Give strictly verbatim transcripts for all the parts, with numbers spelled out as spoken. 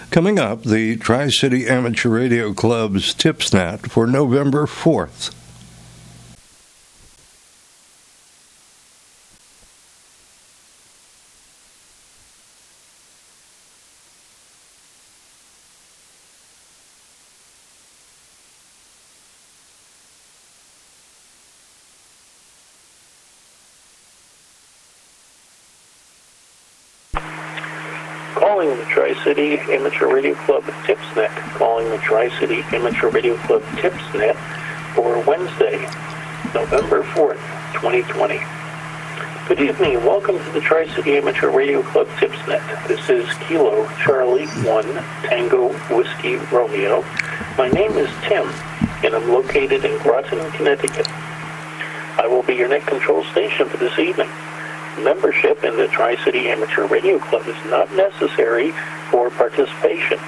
Coming up, the Tri-City Amateur Radio Club's TipsNet for November fourth. Calling the Tri-City Amateur Radio Club TipsNet. Calling the Tri-City Amateur Radio Club TipsNet for Wednesday, November fourth, twenty twenty. Good evening and welcome to the Tri-City Amateur Radio Club TipsNet. This is Kilo Charlie one Tango Whiskey Romeo. My name is Tim and I'm located in Groton, Connecticut. I will be your net control station for this evening. Membership in the Tri-City Amateur Radio Club is not necessary for participation.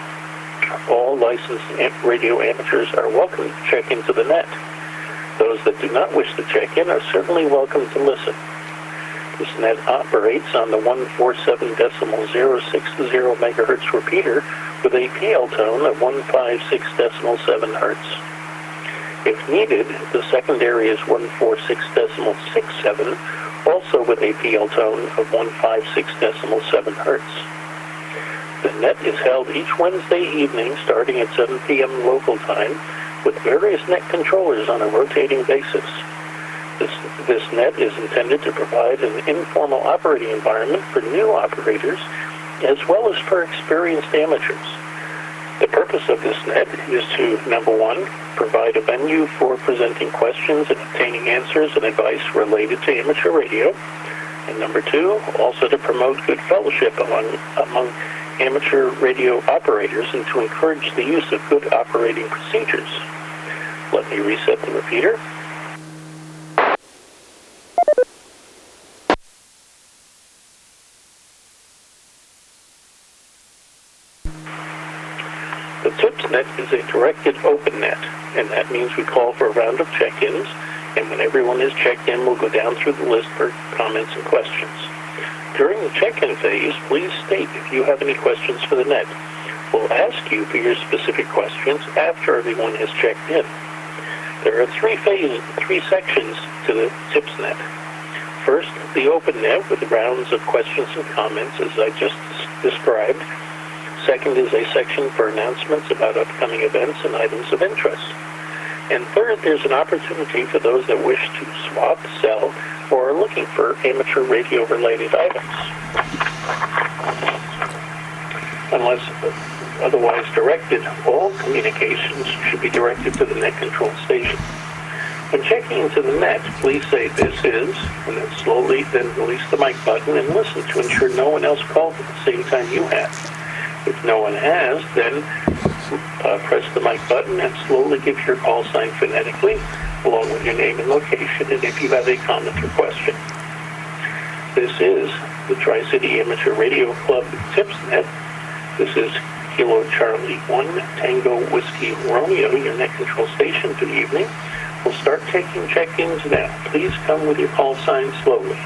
All licensed radio amateurs are welcome to check into the net. Those that do not wish to check in are certainly welcome to listen. This net operates on the one forty-seven decimal zero six zero megahertz repeater with a P L tone of one fifty-six decimal seven hertz. If needed, the secondary is one forty-six decimal six seven, also with a P L tone of one fifty-six decimal seven hertz. The net is held each Wednesday evening starting at seven p.m. local time with various net controllers on a rotating basis. This, this net is intended to provide an informal operating environment for new operators as well as for experienced amateurs. The purpose of this net is to, number one, provide a venue for presenting questions and obtaining answers and advice related to amateur radio, and number two, also to promote good fellowship among, among amateur radio operators and to encourage the use of good operating procedures. Let me reset the repeater. The TipsNet is a directed open net, and that means we call for a round of check-ins, and when everyone is checked in, we'll go down through the list for comments and questions. During the check-in phase, please state if you have any questions for the net. We'll ask you for your specific questions after everyone has checked in. There are three phases, three sections to the TipsNet. First, the open net with rounds of questions and comments, as I just described. Second is a section for announcements about upcoming events and items of interest. And third, there's an opportunity for those that wish to swap, sell, or are looking for amateur radio-related items. Unless otherwise directed, all communications should be directed to the net control station. When checking into the net, please say "this is," and then slowly then release the mic button and listen to ensure no one else called at the same time you have. If no one has, then uh, press the mic button and slowly give your call sign phonetically, along with your name and location, and if you have a comment or question. This is the Tri-City Amateur Radio Club TipsNet. This is Kilo Charlie one Tango Whiskey Romeo, your net control station for the evening. We'll start taking check-ins now. Please come with your call sign slowly.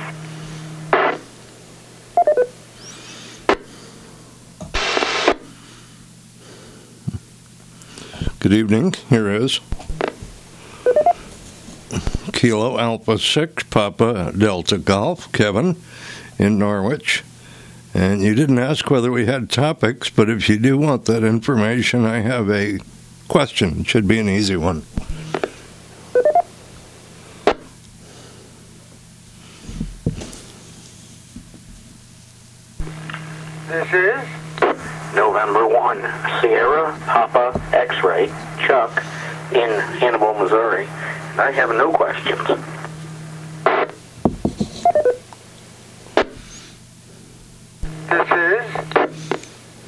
Good evening. Here is Kilo Alpha six Papa Delta Golf, Kevin, in Norwich. And you didn't ask whether we had topics, but if you do want that information, I have a question. It should be an easy one. This is November one, Sierra Papa X-Ray, Chuck, in Hannibal, Missouri. I have no questions. This is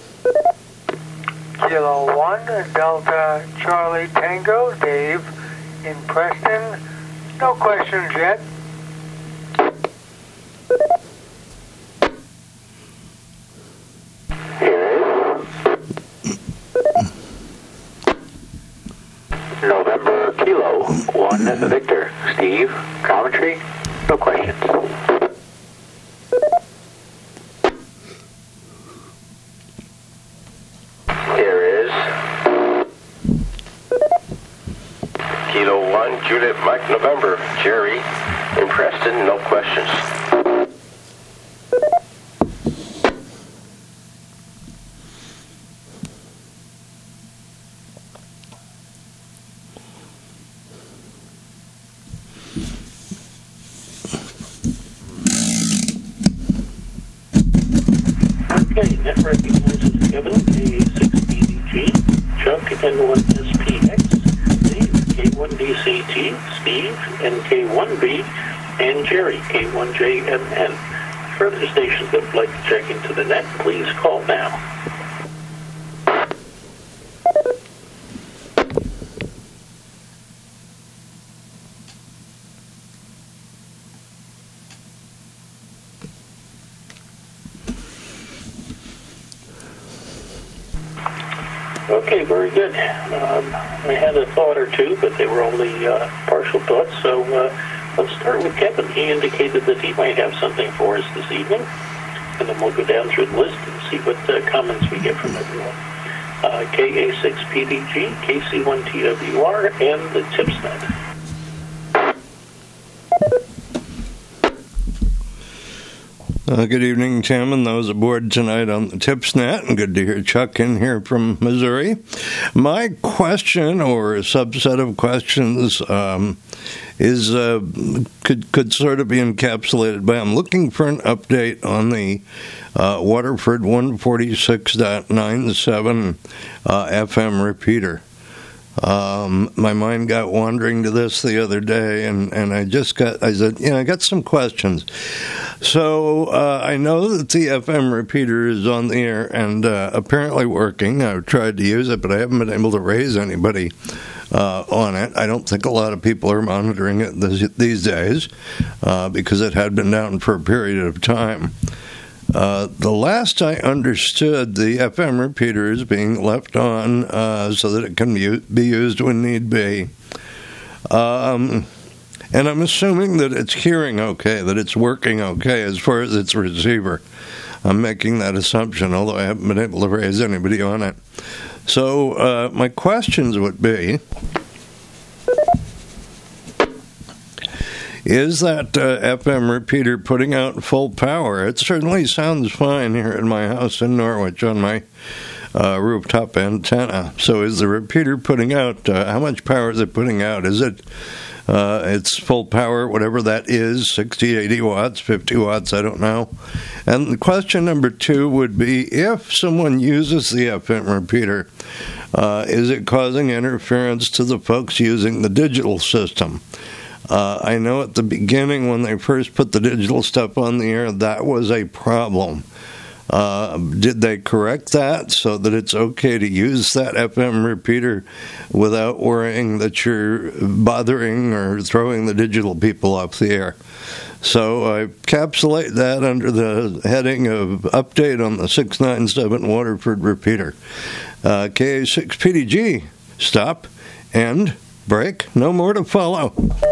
Kilo one Delta Charlie Tango, Dave, in Preston. No questions yet. November Kilo one Victor, Steve, Coventry, no questions. one, Juliet Mike November, Jerry. In Preston, no questions. Okay, net recognizes Kevin, K A six B D G, Chuck, N one S P X, Dave, K one D C T, Steve, N K one B, and Jerry, K one J M N. Further stations that would like to check into the net, please call now. Okay, very good. Um, I had a thought or two, but they were only uh, partial thoughts. So uh, let's start with Kevin. He indicated that he might have something for us this evening, and then we'll go down through the list and see what uh, comments we get from everyone. Uh, K A six P D G, K C one T W R, and the TipsNet. Uh, good evening, Tim, and those aboard tonight on the TipsNet, and good to hear Chuck in here from Missouri. My question, or a subset of questions, um, is uh, could could sort of be encapsulated by I'm looking for an update on the uh, Waterford one forty-six point nine seven uh, F M repeater. Um, my mind got wandering to this the other day, and, and I just got, I said, you know, I got some questions. So uh, I know that the F M repeater is on the air and uh, apparently working. I've tried to use it, but I haven't been able to raise anybody uh, on it. I don't think a lot of people are monitoring it this, these days uh, because it had been down for a period of time. Uh, the last I understood, the F M repeater is being left on uh, so that it can be used when need be. Um, and I'm assuming that it's hearing okay, that it's working okay as far as its receiver. I'm making that assumption, although I haven't been able to raise anybody on it. So uh, my questions would be, is that uh, F M repeater putting out full power? It certainly sounds fine here in my house in Norwich on my uh, rooftop antenna. So is the repeater putting out, uh, how much power is it putting out? Is it uh, its full power, whatever that is, sixty, eighty watts, fifty watts, I don't know. And the question number two would be, if someone uses the F M repeater, uh, is it causing interference to the folks using the digital system? Uh, I know at the beginning when they first put the digital stuff on the air, that was a problem. Uh, did they correct that so that it's okay to use that F M repeater without worrying that you're bothering or throwing the digital people off the air? So I encapsulate that under the heading of update on the six ninety-seven Waterford repeater. Uh, K A six P D G, stop, end, break, no more to follow.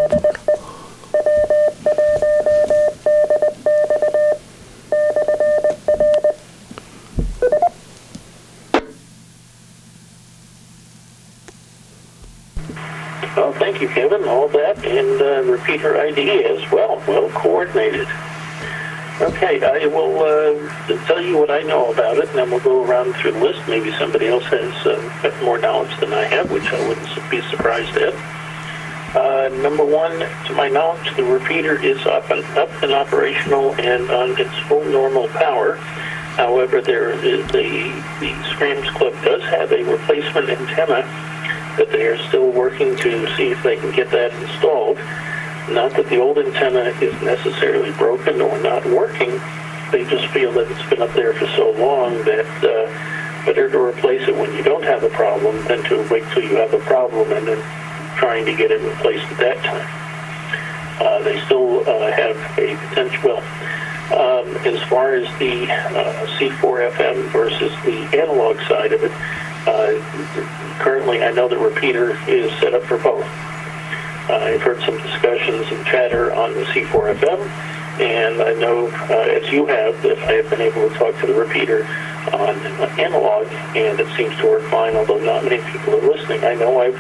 Well, thank you, Kevin. All that and uh, repeater I D as well. Well coordinated. Okay, I will uh, tell you what I know about it, and then we'll go around through the list. Maybe somebody else has uh, more knowledge than I have, which I wouldn't be surprised at. Uh, number one, to my knowledge, the repeater is up and up and operational and on its full normal power. However, there is the the Scrams Club does have a replacement antenna that they are still working to see if they can get that installed. Not that the old antenna is necessarily broken or not working. They just feel that it's been up there for so long that uh, better to replace it when you don't have a problem than to wait till you have a problem and then trying to get it replaced at that time. Uh, they still uh, have a potential. Well, um, as far as the uh, C four F M versus the analog side of it, uh, currently I know the repeater is set up for both. Uh, I've heard some discussions and chatter on the C four F M, and I know, uh, as you have, that I have been able to talk to the repeater on analog, and it seems to work fine, although not many people are listening. I know I've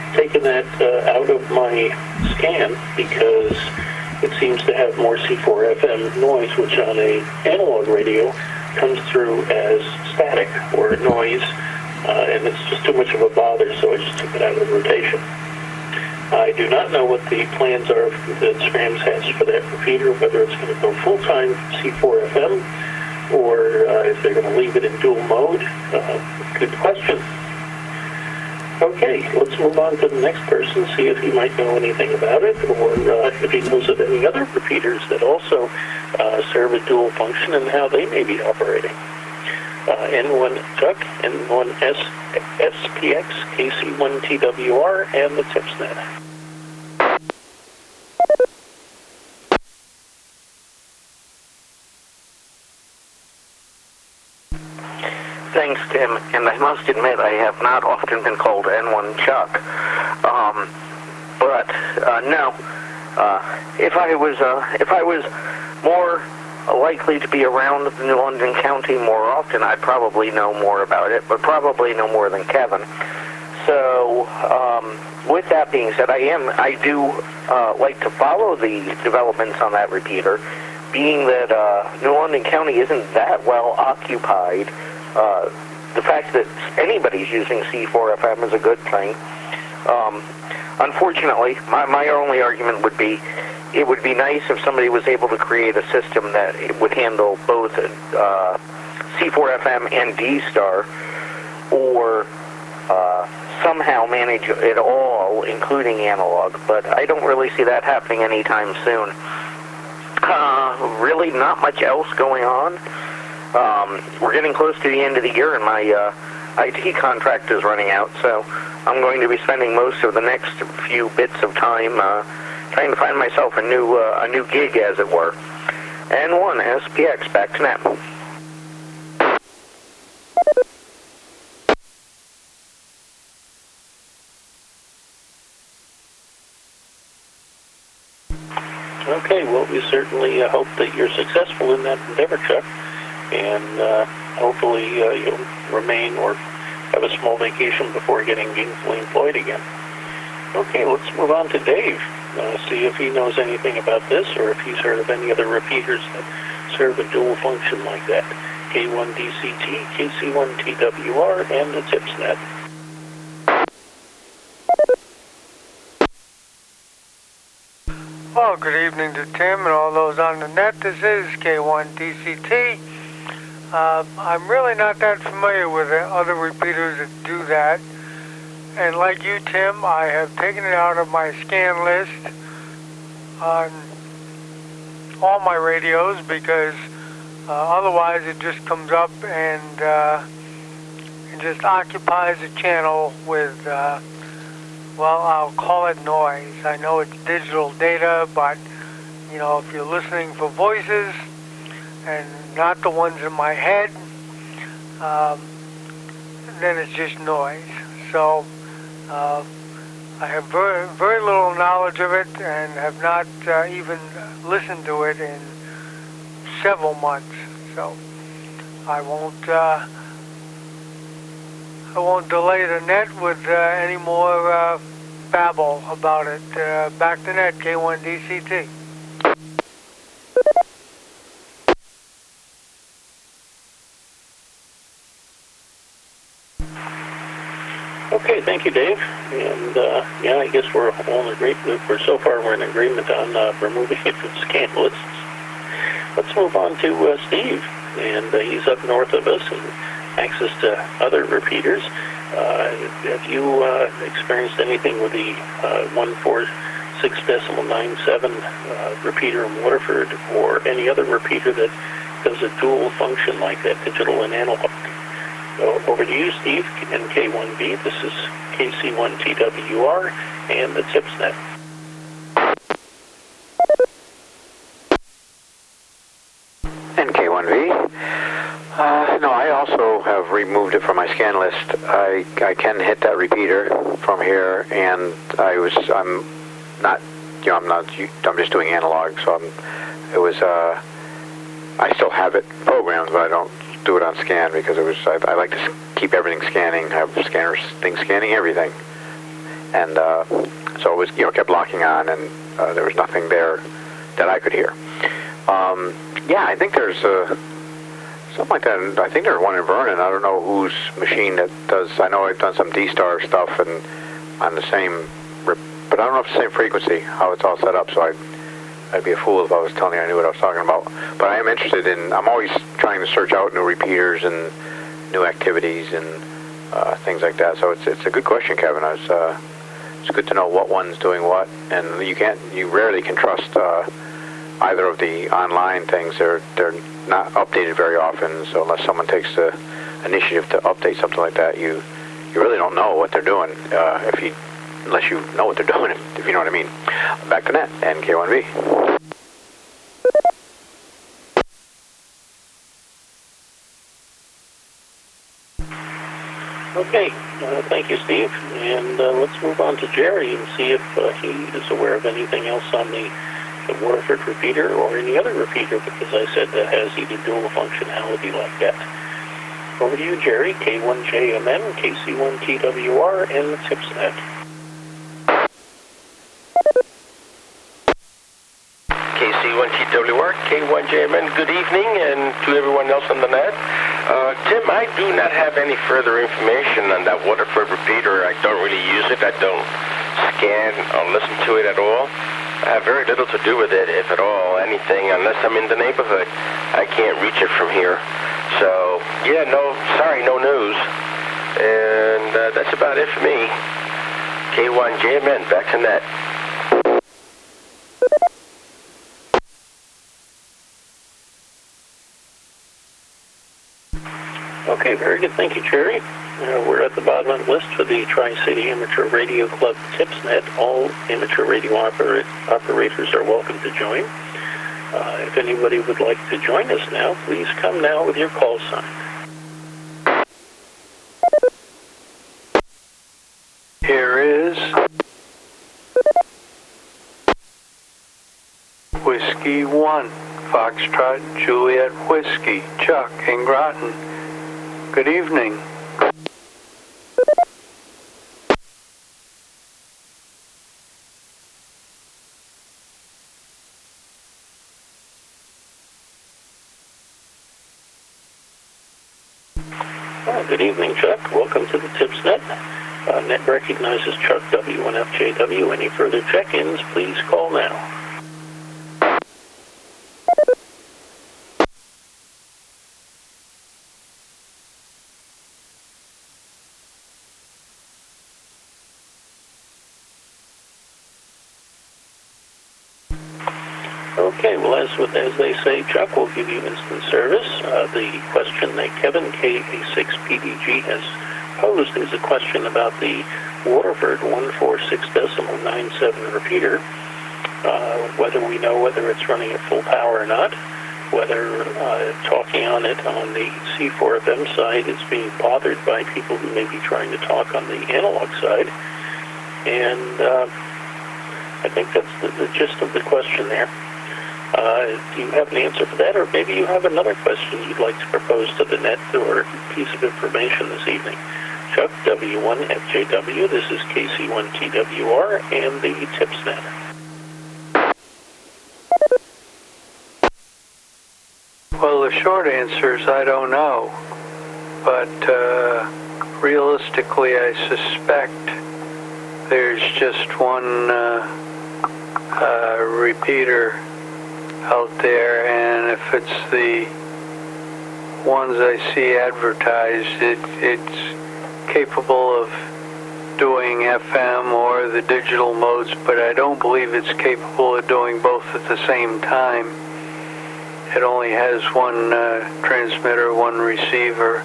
taken that uh, out of my scan because it seems to have more C four F M noise, which on a analog radio comes through as static or noise, uh, and it's just too much of a bother, so I just took it out of rotation. I do not know what the plans are that SRAMS has for that repeater, whether it's going to go full-time C four F M or uh, if they're going to leave it in dual mode. Uh, good question. Okay, let's move on to the next person, see if he might know anything about it, or uh, if he knows of any other repeaters that also uh, serve a dual function and how they may be operating. Uh, N one Chuck, N one S P X, K C one T W R, and the TipsNet. Thanks, Tim, and I must admit I have not often been called N one Chuck. Um, but uh, no, uh, if I was uh, if I was more likely to be around New London County more often, I'd probably know more about it, but probably no more than Kevin. So, um, with that being said, I am I do uh, like to follow the developments on that repeater, being that uh, New London County isn't that well occupied. Uh, the fact that anybody's using C four F M is a good thing. Um, unfortunately, my, my only argument would be it would be nice if somebody was able to create a system that it would handle both uh, C four F M and D-Star, or uh, somehow manage it all, including analog, but I don't really see that happening anytime soon. Uh, really not much else going on. Um, we're getting close to the end of the year, and my uh, I T contract is running out, so I'm going to be spending most of the next few bits of time uh, trying to find myself a new uh, a new gig, as it were. N one S P X, back to net. Okay, well, we certainly uh, hope that you're successful in that endeavor, Chuck. And uh, hopefully uh, you'll remain or have a small vacation before getting gainfully employed again. Okay, let's move on to Dave. Uh, see if he knows anything about this or if he's heard of any other repeaters that serve a dual function like that. K one D C T, K C one T W R, and the TipsNet. Well, good evening to Tim and all those on the net. This is K one D C T. Uh, I'm really not that familiar with the other repeaters that do that. And like you, Tim, I have taken it out of my scan list on all my radios because uh, otherwise it just comes up and, uh, and just occupies a channel with, uh, well, I'll call it noise. I know it's digital data, but, you know, if you're listening for voices and not the ones in my head, um, then it's just noise. So uh, I have very, very little knowledge of it and have not uh, even listened to it in several months. So I won't uh, I won't delay the net with uh, any more uh, babble about it. Uh, back to net, K one D C T. Okay, thank you, Dave. And uh, yeah, I guess we're all in agreement. We're so far we're in agreement on uh, removing it from scan lists. Let's move on to uh, Steve, and uh, he's up north of us and access to other repeaters. Uh, have you uh, experienced anything with the uh, one four six decimal nine seven uh, repeater in Waterford, or any other repeater that does a dual function like that, digital and analog? So over to you, Steve, and K one B. This is K C one T W R and the TipsNet. And K one B. Uh, no, I also have removed it from my scan list. I I can hit that repeater from here, and I was I'm not you know I'm not I'm just doing analog, so I'm it was uh I still have it programmed, but I don't do it on scan because it was I, I like to keep everything scanning, have scanners things scanning everything, and uh, so it was, you know, kept locking on, and uh, there was nothing there that I could hear. Um, yeah, I think there's uh, something like that. I think there's one in Vernon. I don't know whose machine that does. I know I've done some D-Star stuff and on the same, but I don't know if it's the same frequency, how it's all set up. So I'd, I'd be a fool if I was telling you I knew what I was talking about. But I am interested in. I'm always trying to search out new repeaters and new activities and uh, things like that. So it's it's a good question, Kevin. I was, uh, it's good to know what one's doing what, and you can't. You rarely can trust. Uh, either of the online things. They're they're not updated very often, so unless someone takes the initiative to update something like that, you you really don't know what they're doing, uh, if you unless you know what they're doing, if you know what I mean. Back to Net and K one V. Okay, uh, thank you, Steve. And uh, let's move on to Jerry and see if uh, he is aware of anything else on the the Waterford repeater or any other repeater, because I said that has either dual functionality like that. Over to you, Jerry, K one J M N, K C one T W R, and the TipsNet. K C one T W R, K one J M N, good evening, and to everyone else on the net. Uh, Tim, I do not have any further information on that Waterford repeater. I don't really use it. I don't scan or listen to it at all. I have very little to do with it, if at all, anything, unless I'm in the neighborhood. I can't reach it from here. So, yeah, no, sorry, no news. And uh, that's about it for me. K one J M N, back to Net. Okay, very good. Thank you, Jerry. Uh, we're at the bottom of the list for the Tri-City Amateur Radio Club TipsNet. All amateur radio oper- operators are welcome to join. Uh, if anybody would like to join us now, please come now with your call sign. Here is Whiskey one, Foxtrot, Juliet Whiskey, Chuck in Groton. Good evening. Well, good evening, Chuck. Welcome to the TipsNet. Uh, Net recognizes Chuck W one F J W. Any further check-ins, please call now. Okay, well, as, as they say, Chuck will give you instant service. Uh, the question that Kevin K A six P D G has posed is a question about the Waterford one forty-six point nine seven repeater, uh, whether we know whether it's running at full power or not, whether uh, talking on it on the C four F M side is being bothered by people who may be trying to talk on the analog side. And uh, I think that's the, the gist of the question there. Uh, do you have an answer for that, or maybe you have another question you'd like to propose to the net or piece of information this evening? Chuck W one F J W, this is K C one T W R, and the TipsNet. Well, the short answer is I don't know, but uh, realistically I suspect there's just one uh, uh, repeater out there, and if it's the ones I see advertised, it, it's capable of doing F M or the digital modes, but I don't believe it's capable of doing both at the same time. It only has one uh, transmitter, one receiver.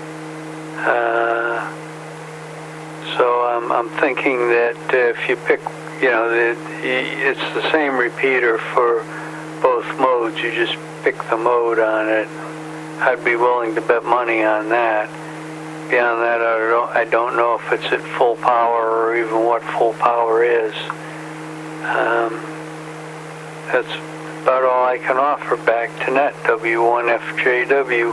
Uh, so I'm, I'm thinking that uh, if you pick, you know, the, it's the same repeater for both modes. You just pick the mode on it. I'd be willing to bet money on that. Beyond that, I don't, I don't know if it's at full power or even what full power is. Um, that's about all I can offer. Back to Net, W one F J W.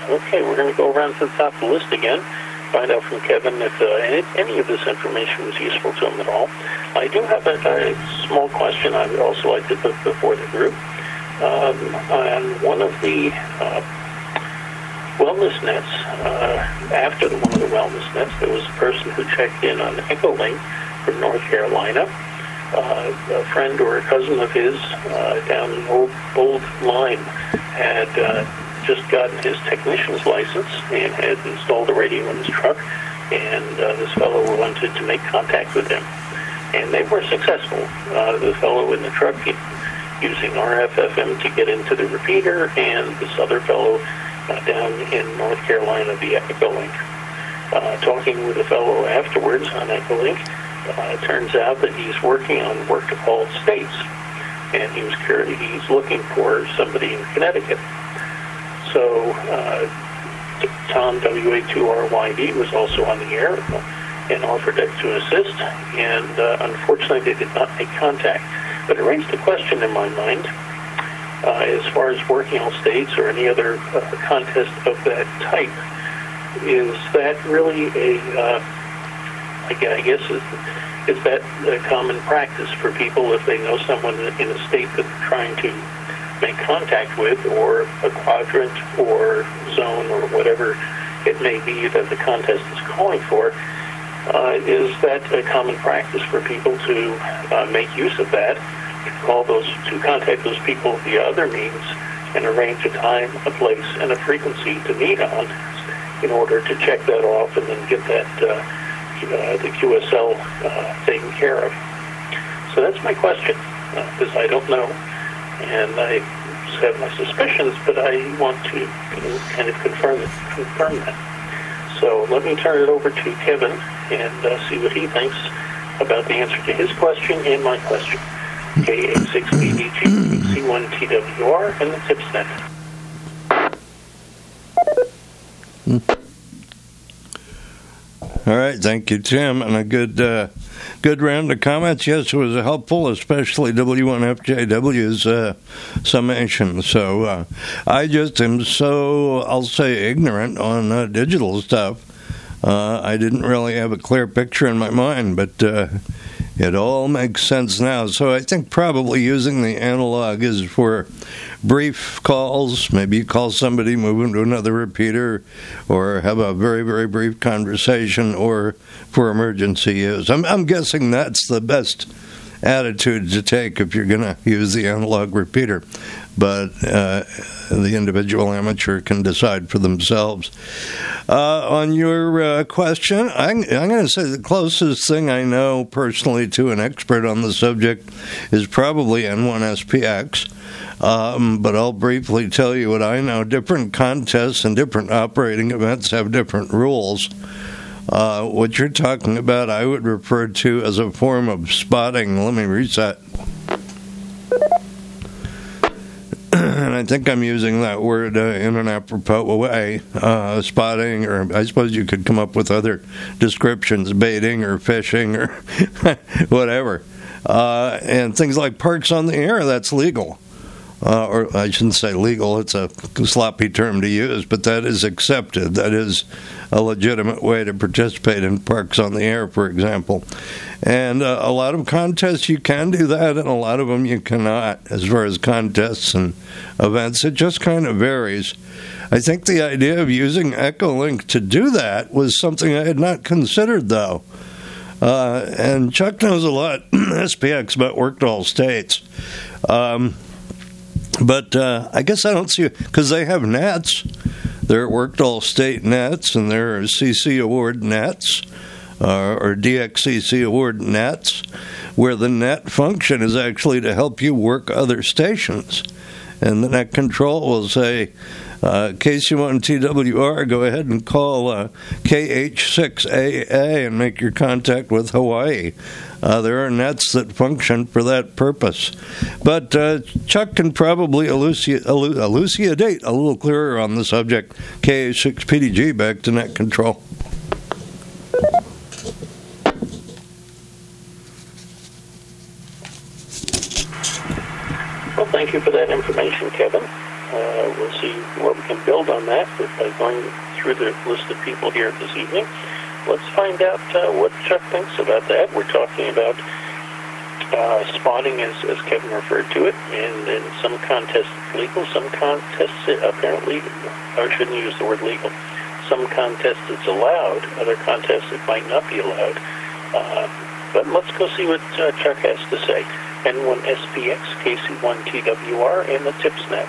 Okay, we're going to go around to the top of the list again, find out from Kevin if uh, any, any of this information was useful to him at all. I do have a, a small question I would also like to put before the group. Um, on one of the uh, wellness nets, uh, after the, one of the wellness nets, there was a person who checked in on Echolink from North Carolina. Uh, a friend or a cousin of his uh, down in Old, Old Lyme had uh, just gotten his technician's license and had installed a radio in his truck, and uh, this fellow wanted to make contact with him. And they were successful. Uh, the fellow in the truck using R F F M to get into the repeater, and this other fellow uh, down in North Carolina via Echolink. Uh, talking with the fellow afterwards on Echolink, uh, it turns out that he's working on work to all states, and he was curious, he's looking for somebody in Connecticut. So uh, Tom W A two R Y D was also on the air and offered to assist, and uh, unfortunately they did not make contact. But it raised a question in my mind uh, as far as working all states or any other uh, contest of that type. Is that really a, uh, I guess, is, is that a common practice for people if they know someone in a state that they're trying to make contact with, or a quadrant or zone or whatever it may be that the contest is calling for? Uh, is that a common practice for people to uh, make use of that, to call those, to contact those people via other means and arrange a time, a place, and a frequency to meet on in order to check that off and then get that uh, uh, the Q S L uh, taken care of? So that's my question, because uh, I don't know, and I have my suspicions, but I want to kind of confirm it, confirm that. So let me turn it over to Kevin and uh, see what he thinks about the answer to his question and my question. K A six B D G, C one T W R, and the TipsNet. All right, thank you, Tim, and a good uh, good round of comments. Yes, it was helpful, especially W one F J W's uh, summation. So uh, I just am so, I'll say, ignorant on uh, digital stuff. Uh, I didn't really have a clear picture in my mind, but uh, it all makes sense now. So I think probably using the analog is for brief calls. Maybe you call somebody, move them to another repeater, or have a very, very brief conversation, or for emergency use. I'm, I'm guessing that's the best attitude to take if you're going to use the analog repeater. But uh, the individual amateur can decide for themselves. Uh, on your uh, question, I'm, I'm going to say the closest thing I know personally to an expert on the subject is probably N one S P X. Um, but I'll briefly tell you what I know. Different contests and different operating events have different rules. Uh, what you're talking about, I would refer to as a form of spotting. Let me reset. And I think I'm using that word uh, in an apropos way, uh, spotting, or I suppose you could come up with other descriptions, baiting or fishing or whatever. Uh, and things like parks on the air, that's legal. Uh, or I shouldn't say legal, it's a sloppy term to use, but that is accepted. That is a legitimate way to participate in parks on the air, for example. And uh, a lot of contests you can do that, and a lot of them you cannot, as far as contests and events. It just kind of varies. I think the idea of using Echolink to do that was something I had not considered, though. Uh, and Chuck knows a lot, S P X, about work to all states. Um... But uh, I guess I don't see it, because they have nets. There are worked all state nets, and there are C C award nets, uh, or D X C C award nets, where the net function is actually to help you work other stations. And the net control will say, uh, K C one T W R, go ahead and call uh, K H six A A and make your contact with Hawaii. Uh, there are nets that function for that purpose. But uh, Chuck can probably elucidate, elucidate a little clearer on the subject. K H six P D G, back to net control. Well, thank you for that information, Kevin. Uh, we'll see what we can build on that. that by going through the list of people here this evening. Let's find out uh, what Chuck thinks about that. We're talking about uh, spotting, as, as Kevin referred to it, and in some contests it's legal, some contests apparently, or I shouldn't use the word legal, some contests it's allowed, other contests it might not be allowed. Uh, but let's go see what uh, Chuck has to say. N one S P X, K C one T W R, and the TipsNet.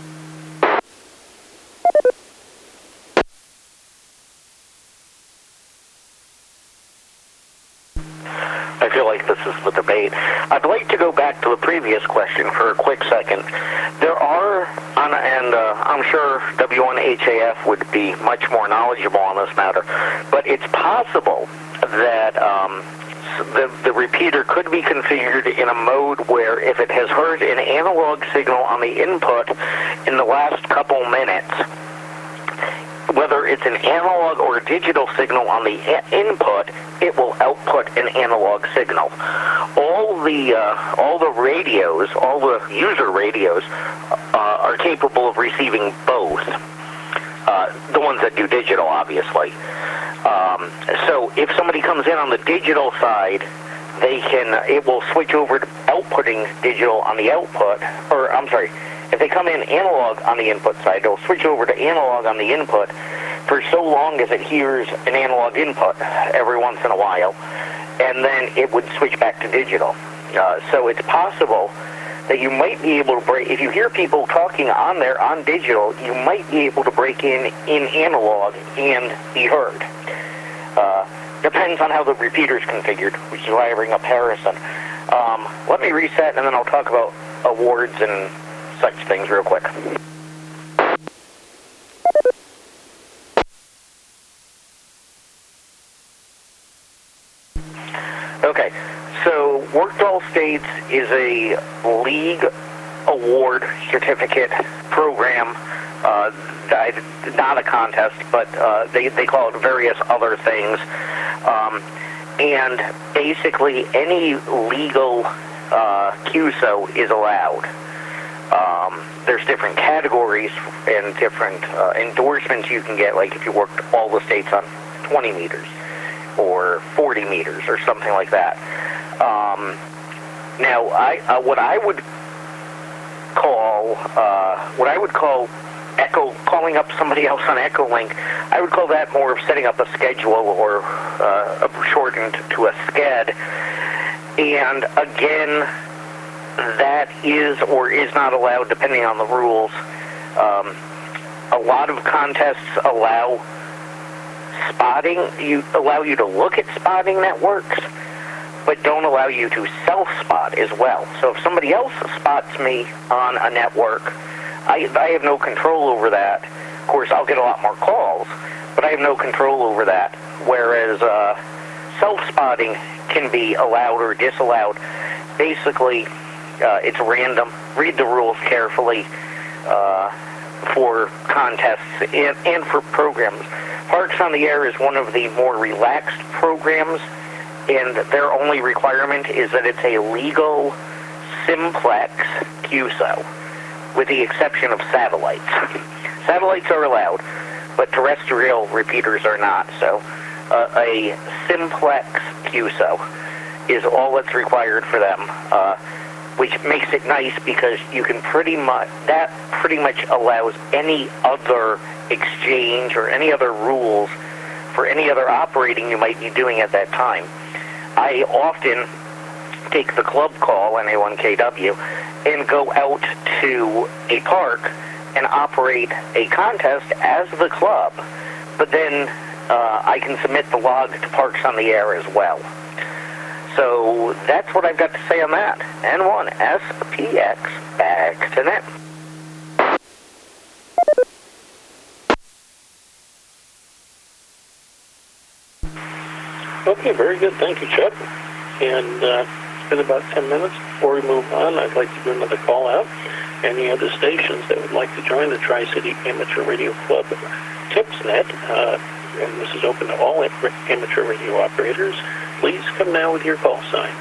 I feel like this is the debate. I'd like to go back to the previous question for a quick second. There are, and uh, I'm sure W one H A F would be much more knowledgeable on this matter, but it's possible that um, the, the repeater could be configured in a mode where if it has heard an analog signal on the input in the last couple minutes, whether it's an analog or a digital signal on the input, it will output an analog signal. All the uh, all the radios, all the user radios, uh, are capable of receiving both. Uh, the ones that do digital, obviously. Um, so if somebody comes in on the digital side, they can it will switch over to outputting digital on the output, or I'm sorry. If they come in analog on the input side, they'll switch over to analog on the input for so long as it hears an analog input every once in a while, and then it would switch back to digital. Uh, so it's possible that you might be able to break, if you hear people talking on there on digital, you might be able to break in in analog and be heard. Uh, depends on how the repeater is configured, which is why I bring up Harrison. Um, let me reset, and then I'll talk about awards and such things real quick. Okay, so Worked All States is a league award certificate program, uh, not a contest, but uh, they, they call it various other things. Um, and basically any legal uh, Q S O is allowed. Um, there's different categories and different uh, endorsements you can get, like if you worked all the states on twenty meters or forty meters or something like that. Um, now, I uh, what I would call uh, what I would call Echo calling up somebody else on EchoLink, I would call that more of setting up a schedule or uh, shortened to a sched. And again, that is or is not allowed depending on the rules. Um, a lot of contests allow spotting, you allow you to look at spotting networks, but don't allow you to self-spot as well. So if somebody else spots me on a network, I, I have no control over that. Of course, I'll get a lot more calls, but I have no control over that. Whereas uh, self-spotting can be allowed or disallowed. Basically, Uh, it's random. Read the rules carefully uh, for contests and, and for programs. Parks on the Air is one of the more relaxed programs, and their only requirement is that it's a legal simplex Q S O, with the exception of satellites. Satellites are allowed, but terrestrial repeaters are not. So uh, a simplex Q S O is all that's required for them. Uh, which makes it nice because you can pretty much, that pretty much allows any other exchange or any other rules for any other operating you might be doing at that time. I often take the club call, N A one K W, and go out to a park and operate a contest as the club, but then uh, I can submit the log to Parks on the Air as well. So that's what I've got to say on that. N one S P X, back to net. Okay, very good. Thank you, Chuck. And uh, it's been about ten minutes. Before we move on, I'd like to do another call out. Any other stations that would like to join the Tri-City Amateur Radio Club TipsNet, uh, and this is open to all amateur radio operators, please come now with your call sign.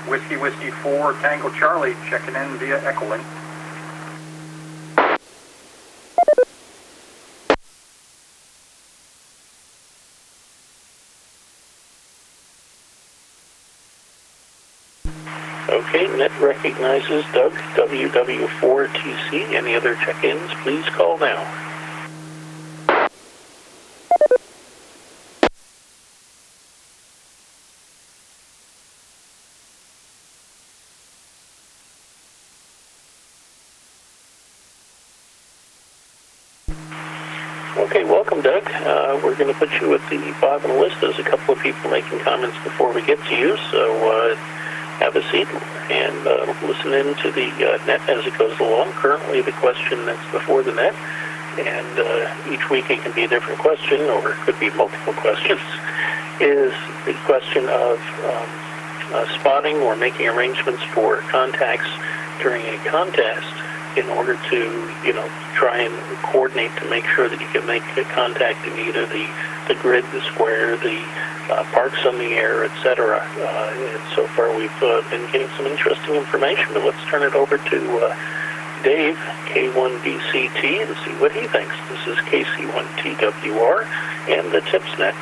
Whiskey Whiskey four Tango Charlie checking in via Echolink. Okay, Net recognizes Doug, W W four T C. Any other check-ins, please call now. Okay, welcome, Doug. Uh, we're going to put you at the bottom of the list. There's a couple of people making comments before we get to you, so uh, have a seat and uh, listen in to the uh, net as it goes along. Currently, the question that's before the net, and uh, each week it can be a different question, or it could be multiple questions, is the question of um, uh, spotting or making arrangements for contacts during a contest in order to, you know, try and coordinate to make sure that you can make a contact in either the, the grid, the square, the uh, parks on the air, et cetera. Uh, and so far we've uh, been getting some interesting information, but let's turn it over to uh, Dave, K one D C T, to see what he thinks. This is K C one T W R and the TipsNet.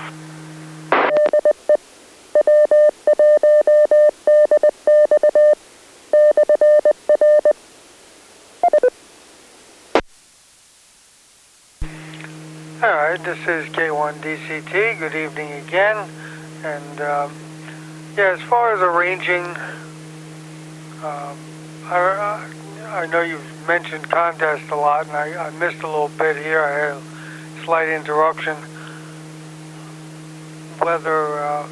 Alright, this is K one D C T. Good evening again. And, um, yeah, as far as arranging, um, I, I know you've mentioned contests a lot, and I, I missed a little bit here. I had a slight interruption. Whether, uh,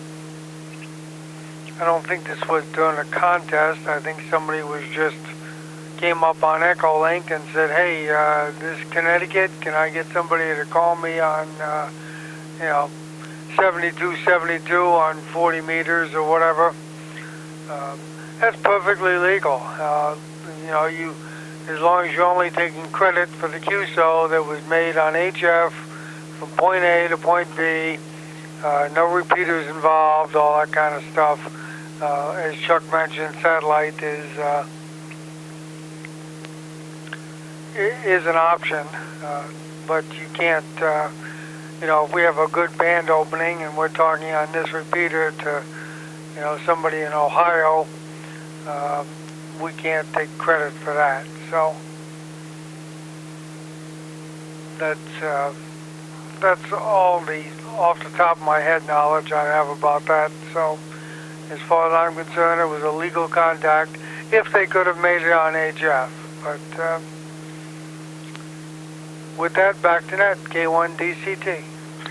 I don't think this was during a contest. I think somebody was just came up on Echolink and said, hey, uh, this is Connecticut, can I get somebody to call me on, uh, you know, seventy-two seventy-two on forty meters or whatever. Um, that's perfectly legal. Uh, you know, you, as long as you're only taking credit for the Q S O that was made on H F from point A to point B, uh, no repeaters involved, all that kind of stuff. Uh, as Chuck mentioned, satellite is uh, is an option, uh, but you can't, uh, you know, if we have a good band opening and we're talking on this repeater to, you know, somebody in Ohio, uh, we can't take credit for that. So that's uh, that's all the off the top of my head knowledge I have about that. So as far as I'm concerned, it was a legal contact if they could have made it on H F. But uh, with that, back to net, K one D C T.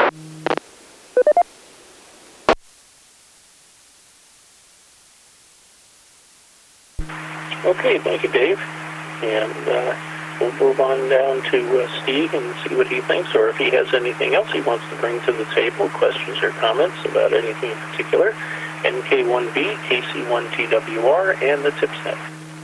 Okay, thank you, Dave. And uh, we'll move on down to uh, Steve and see what he thinks, or if he has anything else he wants to bring to the table, questions or comments about anything in particular. And K one B, K C one T W R, and the TipsNet.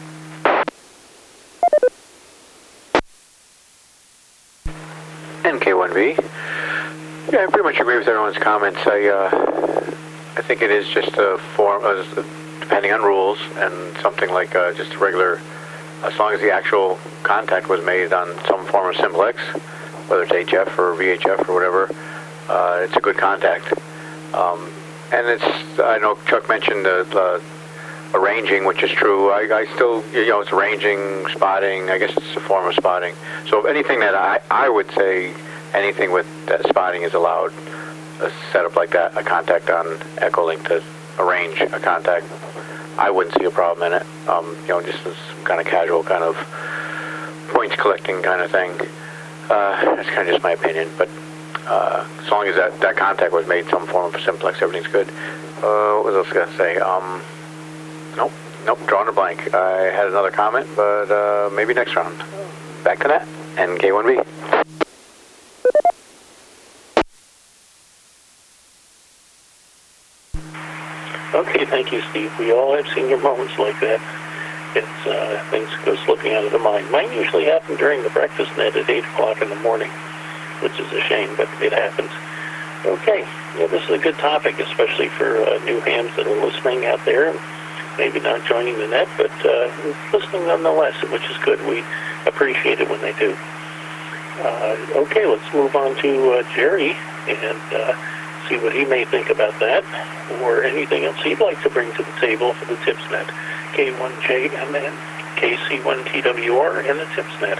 And K one B. Yeah, I pretty much agree with everyone's comments. I uh, I think it is just a form, uh, depending on rules, and something like uh, just a regular, as long as the actual contact was made on some form of simplex, whether it's H F or V H F or whatever, uh, it's a good contact. Um, and it's, I know Chuck mentioned the, the arranging, which is true. I, I still, you know, it's arranging, spotting. I guess it's a form of spotting. So anything that I, I would say, anything with that spotting is allowed. A setup like that, a contact on Echolink to arrange a contact, I wouldn't see a problem in it. Um, you know, just as kind of casual, kind of points collecting kind of thing. Uh, that's kind of just my opinion. But uh, as long as that, that contact was made some form of simplex, everything's good. Uh, what was I else going to say? Um, nope, nope, drawing a blank. I had another comment, but uh, maybe next round. Back to that, and K one B. Okay, thank you, Steve. We all have senior moments like that. It's uh, things go slipping out of the mind. Mine usually happen during the breakfast net at eight o'clock in the morning, which is a shame, but it happens. Okay, yeah, this is a good topic, especially for uh, new hams that are listening out there. maybe not joining the net, but uh, listening nonetheless, which is good. We appreciate it when they do. Uh, okay, let's move on to uh, Jerry and uh, see what he may think about that or anything else he'd like to bring to the table for the TipsNet. K one J M N, K C one T W R, and the TipsNet.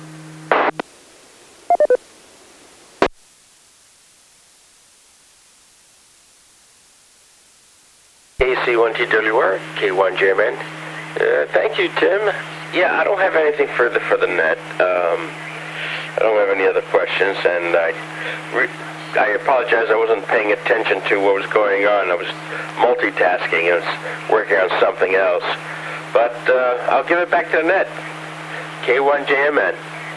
K C one T W R, K one J M N. Uh, thank you, Tim. Yeah, I don't have anything further for the net. Um, I don't have any other questions, and I, re- I apologize. I wasn't paying attention to what was going on. I was multitasking and was working on something else. But uh, I'll give it back to the net. K one J M N.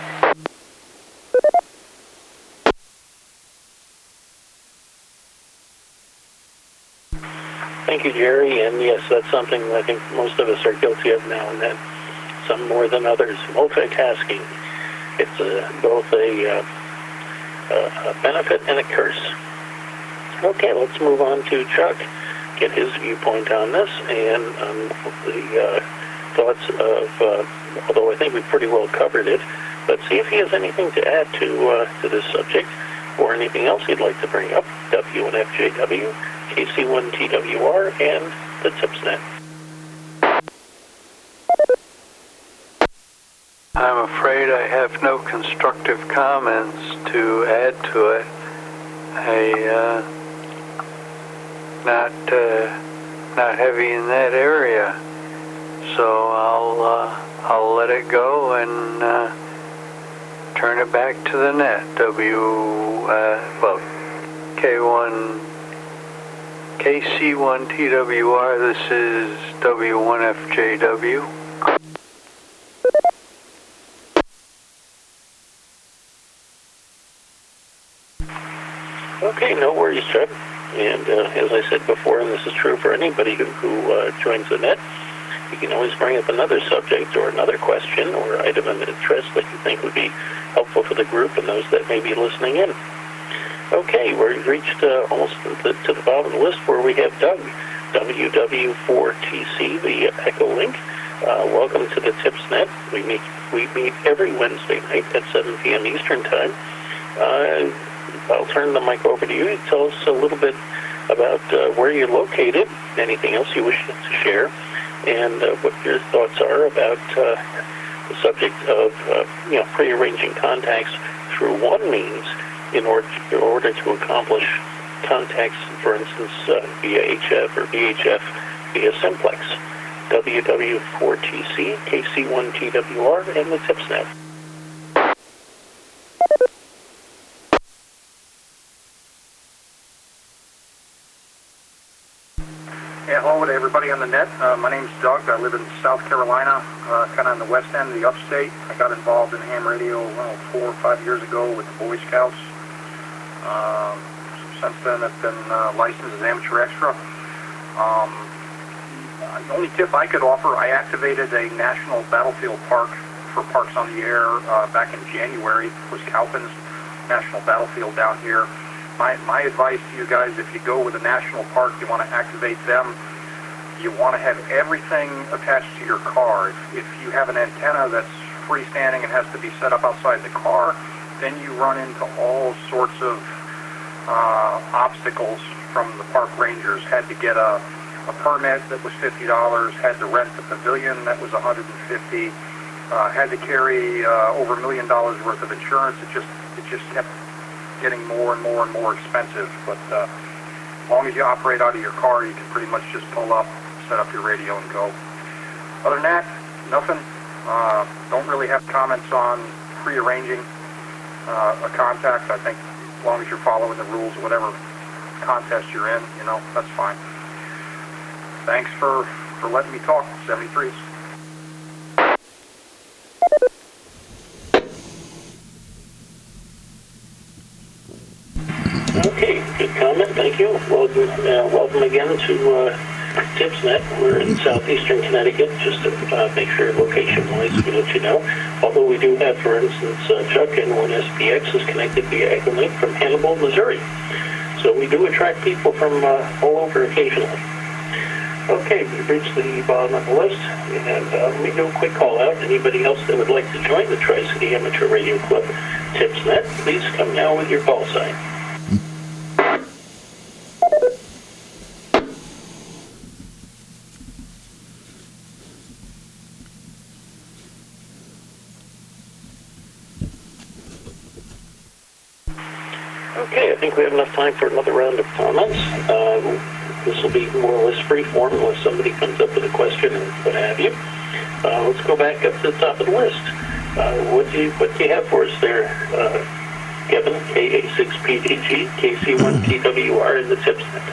Thank you, Jerry. And yes, that's something I think most of us are guilty of now and then, some more than others. Multitasking. It's uh, both a, uh, a benefit and a curse. Okay, let's move on to Chuck, get his viewpoint on this, and um, the uh, thoughts of, uh, although I think we pretty well covered it, let's see if he has anything to add to, uh, to this subject or anything else he'd like to bring up. W N F J W, K C one T W R, and the TipsNet. I'm afraid I have no constructive comments to add to it. I, uh, not, uh, not heavy in that area. So I'll, uh, I'll let it go and, uh, turn it back to the net. W, uh, well, K one, K C one T W R, this is W one F J W. Okay, no worries, Chuck. And uh, as I said before, and this is true for anybody who, who uh, joins the net, you can always bring up another subject or another question or item of interest that you think would be helpful for the group and those that may be listening in. Okay, we've reached uh, almost to the, to the bottom of the list where we have Doug, W W four T C, the Echo Link. Uh, welcome to the TipsNet. We meet, we meet every Wednesday night at seven p.m. Eastern Time. Uh, I'll turn the mic over to you to tell us a little bit about uh, where you're located, anything else you wish to share, and uh, what your thoughts are about uh, the subject of uh, you know prearranging contacts through one means in order to, in order to accomplish contacts, for instance, uh, via H F or V H F via simplex. W W four T C, K C one T W R, and the TipsNet. Yeah, hello to everybody on the net. Uh, my name's Doug. I live in South Carolina, uh, kind of on the west end of the upstate. I got involved in ham radio well, four or five years ago with the Boy Scouts. Um, since then, I've been uh, licensed as amateur extra. Um, the only tip I could offer, I activated a national battlefield park for Parks on the Air uh, back in January. It was Cowpens National Battlefield down here. My, my advice to you guys, if you go with a national park, you want to activate them, you want to have everything attached to your car. If, if you have an antenna that's freestanding and has to be set up outside the car, then you run into all sorts of uh, obstacles from the park rangers. Had to get a, a permit that was fifty dollars, had to rent the pavilion that was one hundred fifty dollars, uh, had to carry uh, over a million dollars worth of insurance. It just, it just kept getting more and more and more expensive, but uh, as long as you operate out of your car, you can pretty much just pull up, set up your radio, and go. Other than that, nothing. Uh, don't really have comments on prearranging uh, a contact. I think as long as you're following the rules of whatever contest you're in, you know, that's fine. Thanks for, for letting me talk, seventy-threes. Okay, good comment. Thank you. Welcome, uh, welcome again to uh, TipsNet. We're in southeastern Connecticut, just to uh, make sure location-wise we let you know. Although we do have, for instance, uh, Chuck N one S P X is connected via Echolink from Hannibal, Missouri. So we do attract people from uh, all over occasionally. Okay, we've reached the bottom of the list, and uh, let me do a quick call out. Anybody else that would like to join the Tri-City Amateur Radio Club TipsNet, please come now with your call sign. Okay, I think we have enough time for another round of comments. Uh, this will be more or less free form unless somebody comes up with a question and what have you. Uh, let's go back up to the top of the list. Uh, what do you what do you have for us there, uh, Kevin? K A six P D G, K C one T W R in the TipsNet.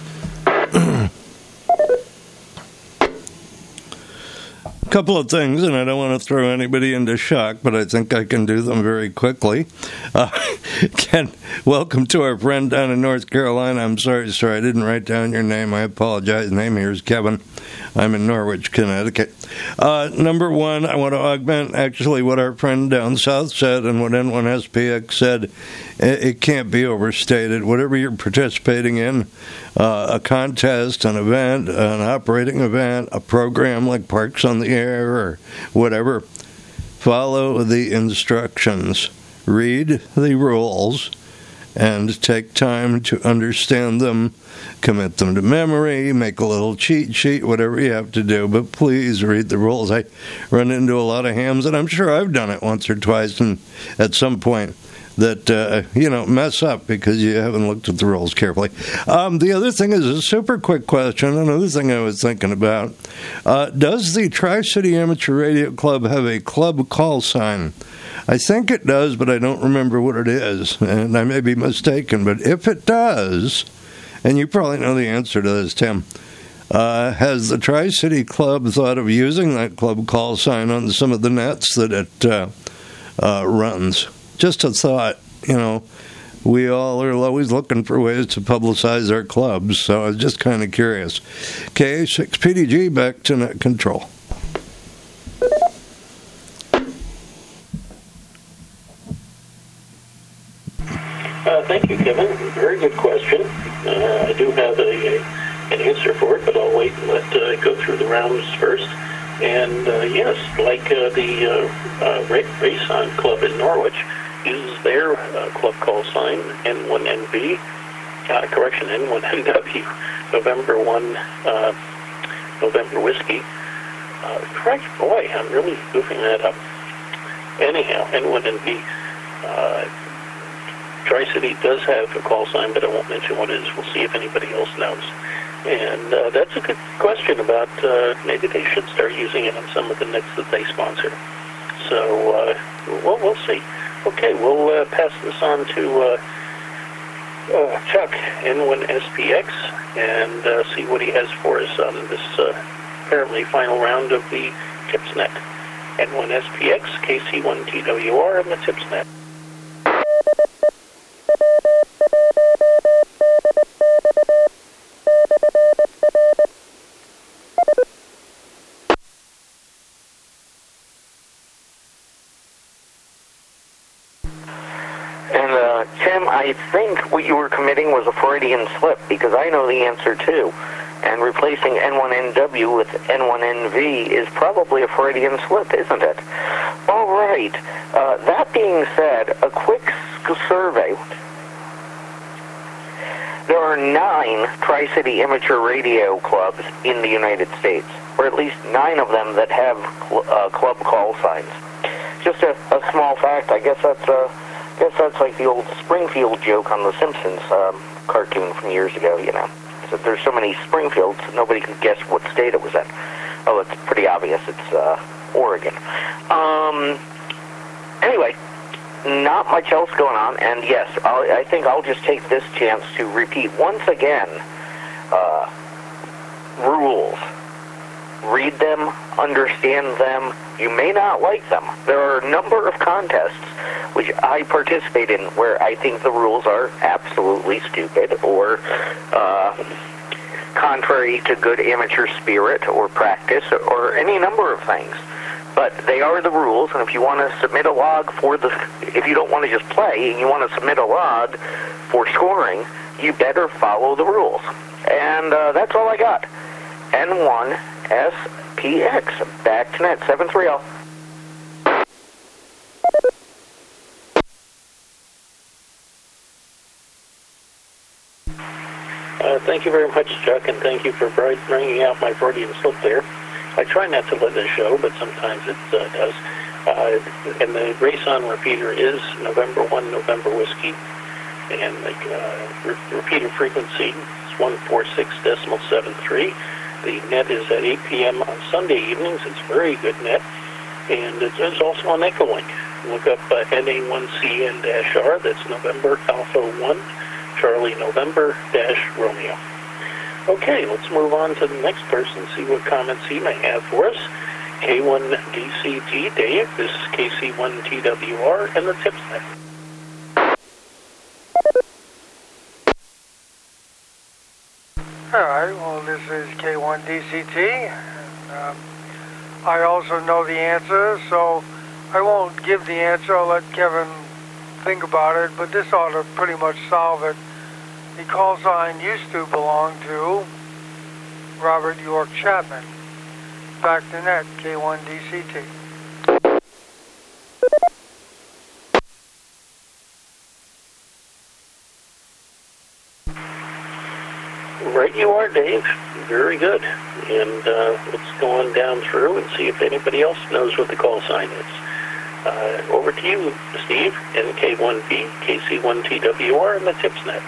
Couple of things, and I don't want to throw anybody into shock, but I think I can do them very quickly. Uh, Ken, welcome to our friend down in North Carolina. I'm sorry, sir, I didn't write down your name. I apologize. Name here is Kevin. I'm in Norwich, Connecticut. Uh, number one, I want to augment actually what our friend down south said and what N one S P X said. It, it can't be overstated. Whatever you're participating in, uh, a contest, an event, an operating event, a program like Parks on the Air or whatever, follow the instructions. Read the rules and take time to understand them, commit them to memory, make a little cheat sheet, whatever you have to do, but please read the rules. I run into a lot of hams, and I'm sure I've done it once or twice, and at some point that, uh, you know, mess up because you haven't looked at the rules carefully. Um, the other thing is a super quick question, another thing I was thinking about. Uh, does the Tri-City Amateur Radio Club have a club call sign? I think it does, but I don't remember what it is, and I may be mistaken. But if it does, and you probably know the answer to this, Tim, uh, has the Tri-City Club thought of using that club call sign on some of the nets that it uh, uh, runs? Just a thought, you know. We all are always looking for ways to publicize our clubs, so I was just kind of curious. K A six P D G, back to net control. Uh, thank you, Kevin. Very good question. Uh, I do have a, a an answer for it, but I'll wait and let uh, go through the rounds first. And uh, yes, like uh, the uh, uh, Race On Club in Norwich uses their uh, club call sign N one N V, uh, correction, N one N W, November one, uh, November Whiskey. Uh, correct, boy, I'm really goofing that up. Anyhow, N one N V. Uh, Tri-City does have a call sign, but I won't mention what it is. We'll see if anybody else knows. And uh, that's a good question about uh, maybe they should start using it on some of the nets that they sponsor. So, uh, well, we'll see. Okay, we'll uh, pass this on to uh, uh, Chuck, N one S P X, and uh, see what he has for us on this uh, apparently final round of the TipsNet. N one S P X, K C one T W R, and the TipsNet. I think what you were committing was a Freudian slip, because I know the answer too. And replacing N one N W with N one N V is probably a Freudian slip, isn't it? All right. Uh, that being said, a quick survey. There are nine Tri-City Amateur Radio Clubs in the United States, or at least nine of them that have cl- uh, club call signs. Just a, a small fact, I guess that's a... I guess that's like the old Springfield joke on the Simpsons um, cartoon from years ago, you know. So there's so many Springfields, nobody can guess what state it was in. Oh, it's pretty obvious. It's uh, Oregon. Um, anyway, not much else going on. And yes, I'll, I think I'll just take this chance to repeat once again, uh, rules. Read them, understand them. You may not like them. There are a number of contests which I participate in where I think the rules are absolutely stupid or uh, contrary to good amateur spirit or practice or any number of things. But they are the rules, and if you want to submit a log for the, if you don't want to just play and you want to submit a log for scoring, you better follow the rules. And uh, that's all I got. N one S P X. Back to net seven three zero. Uh, thank you very much, Chuck, and thank you for bringing out my Freudian slip there. I try not to let this show, but sometimes it uh, does. Uh, and the race on repeater is November one, November Whiskey. And the uh, re- repeater frequency is one four six decimal seven three. The net is at eight p.m. on Sunday evenings. It's a very good net. And it's also on Echolink. Look up uh, N A one C N R. That's November Alpha one, Charlie November dash Romeo. Okay, let's move on to the next person, see what comments he may have for us. K one D C T, Dave. This is K C one T W R and the TipsNet. All right, well, this is K one D C T. And, um, I also know the answer, so I won't give the answer. I'll let Kevin think about it, but this ought to pretty much solve it. The call sign used to belong to Robert York Chapman. Back to net, K one D C T. Right you are, Dave. Very good. And uh, let's go on down through and see if anybody else knows what the call sign is. Uh, over to you, Steve, and K one V, K C one T W R, and the TipsNet.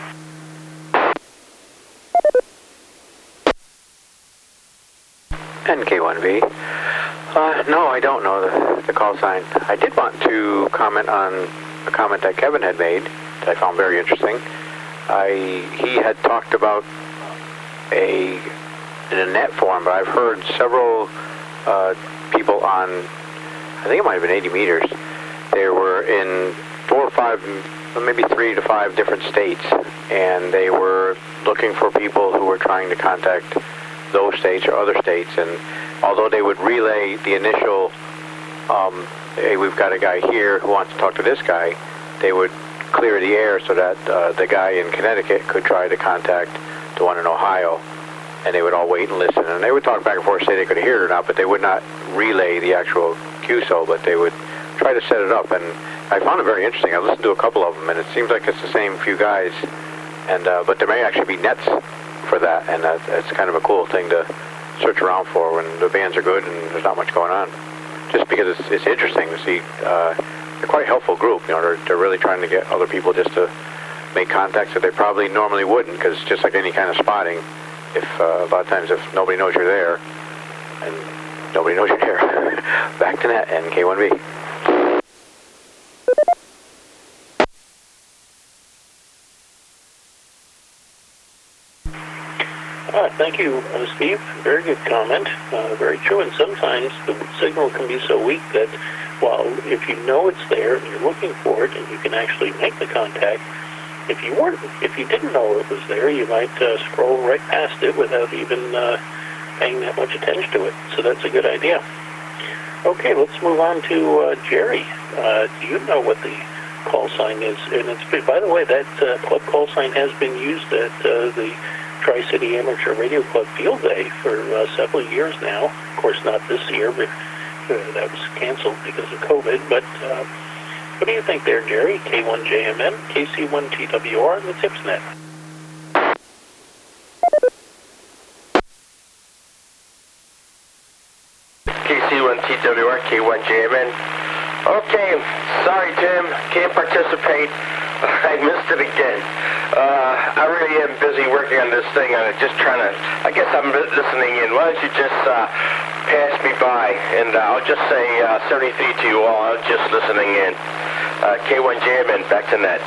And K one V. Uh, no, I don't know the, the call sign. I did want to comment on a comment that Kevin had made that I found very interesting. I he had talked about a in a net form, but I've heard several uh, people on, I think it might have been eighty meters. They were in four or five, maybe three to five different states, and they were looking for people who were trying to contact those states or other states. And although they would relay the initial, um, hey, we've got a guy here who wants to talk to this guy, they would clear the air so that uh, the guy in Connecticut could try to contact the one in Ohio, and they would all wait and listen. And they would talk back and forth, say they could hear it or not, but they would not relay the actual Q S O, but they would try to set it up. And I found it very interesting. I listened to a couple of them, and it seems like it's the same few guys, and uh, but there may actually be nets for that, and that, that's kind of a cool thing to search around for when the bands are good and there's not much going on. Just because it's, it's interesting to see. Uh, they're quite a helpful group. You know, they're, they're really trying to get other people just to make contacts that they probably normally wouldn't, because just like any kind of spotting, if uh, a lot of times if nobody knows you're there, and nobody knows you're there, back to net and K one V. Uh, thank you, uh, Steve. Very good comment. Uh, very true. And sometimes the signal can be so weak that, while if you know it's there and you're looking for it and you can actually make the contact, if you weren't, if you didn't know it was there, you might uh, scroll right past it without even uh, paying that much attention to it. So that's a good idea. Okay, let's move on to uh, Jerry. Uh, do you know what the call sign is? And it's by the way, that uh, club call sign has been used at uh, the Tri-City Amateur Radio Club Field Day for uh, several years now. Of course, not this year, but uh, that was canceled because of COVID. But uh, what do you think there, Jerry? K one J M N, K C one T W R, and the TipsNet. K C one T W R, K one J M N. Okay, sorry, Tim, can't participate. I missed it again. Uh, I really am busy working on this thing. I'm just trying to, I guess I'm listening in. Why don't you just uh, pass me by, and uh, I'll just say uh, seventy-three to you all. I'm just listening in. Uh, K one J M N, back to net.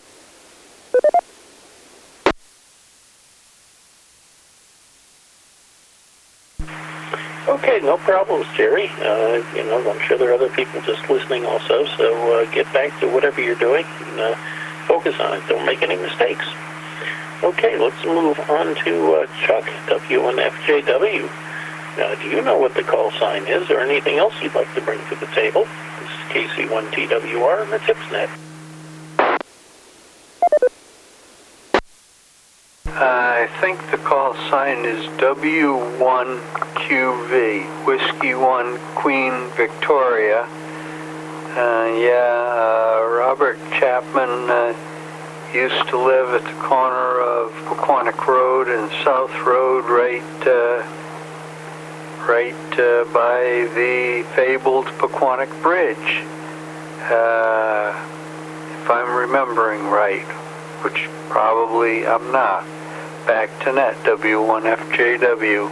Okay, no problems, Jerry. Uh, you know, I'm sure there are other people just listening also, so uh, get back to whatever you're doing and uh, focus on it. Don't make any mistakes. Okay, let's move on to uh, Chuck, W one F J W. Uh, do you know what the call sign is or anything else you'd like to bring to the table? This is K C one T W R and the TipsNet. I think the call sign is W one Q V, Whiskey one Queen Victoria. Uh, yeah, uh, Robert Chapman uh, used to live at the corner of Pequannock Road and South Road, right, uh, right uh, by the fabled Pequannock Bridge, uh, if I'm remembering right, which probably I'm not. Back to net, W one F J W.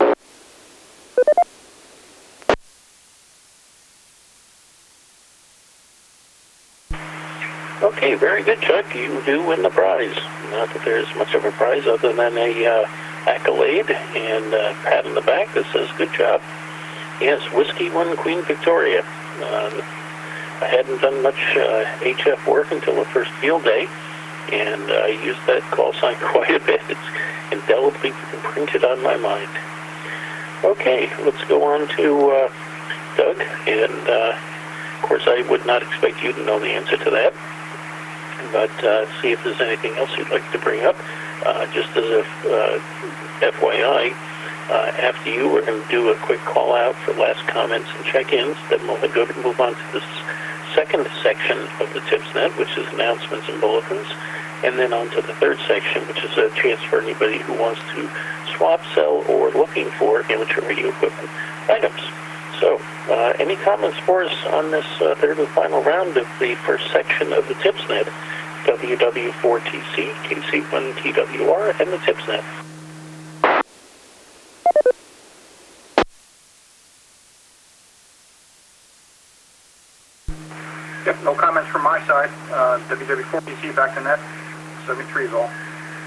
Okay, very good, Chuck. You do win the prize. Not that there's much of a prize other than a uh, accolade and a pat on the back that says good job. Yes, Whiskey one Queen Victoria. Uh, I hadn't done much uh, H F work until the first field day, and I uh, used that call sign quite a bit. It's indelibly imprinted on my mind. Okay, let's go on to uh, Doug, and uh, of course I would not expect you to know the answer to that, but uh, see if there's anything else you'd like to bring up. Uh, just as a uh, F Y I, uh, after you, we're going to do a quick call out for last comments and check-ins. Then we'll go to move on to the second section of the TipsNet, which is announcements and bulletins, and then on to the third section, which is a chance for anybody who wants to swap, sell, or looking for amateur radio equipment items. So, uh, any comments for us on this uh, third and final round of the first section of the TipsNet, W W four T C, K C one T W R, and the TipsNet? Yep, no comments from my side. Uh, W W four T C back to net. seventy-three is all.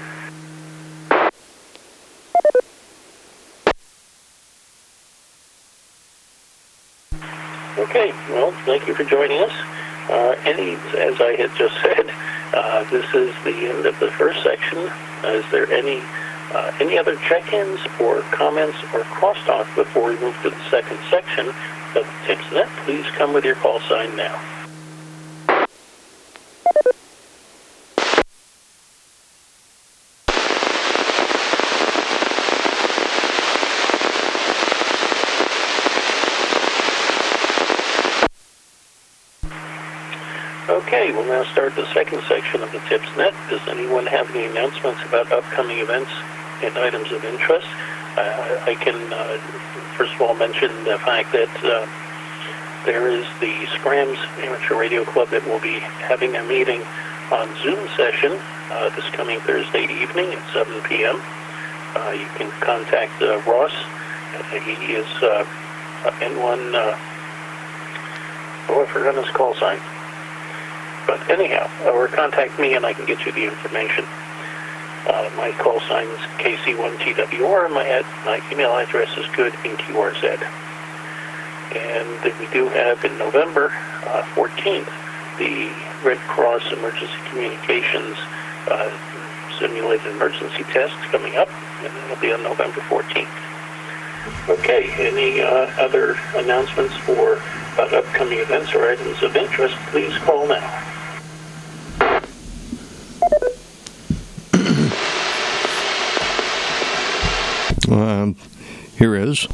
Okay, well, thank you for joining us. Uh, any, as I had just said, uh, this is the end of the first section. Uh, is there any uh, any other check-ins or comments or crosstalk before we move to the second section of the TipsNet? Please come with your call sign now. Okay, we'll now start the second section of the TipsNet. Does anyone have any announcements about upcoming events and items of interest? Uh, I can, uh, first of all, mention the fact that uh, there is the Scrams Amateur Radio Club that will be having a meeting on Zoom session uh, this coming Thursday evening at seven p.m. Uh, you can contact uh, Ross. Uh, he is uh, N one, uh, oh, I forgot his call sign. But anyhow, or contact me and I can get you the information. Uh, my call sign is K C one T W R, and my, ad, my email address is good in Q R Z. And then we do have in November uh, fourteenth the Red Cross Emergency Communications uh, Simulated Emergency Test coming up, and that'll be on November fourteenth. Okay, any uh, other announcements for about upcoming events or items of interest, please call now. Um, here is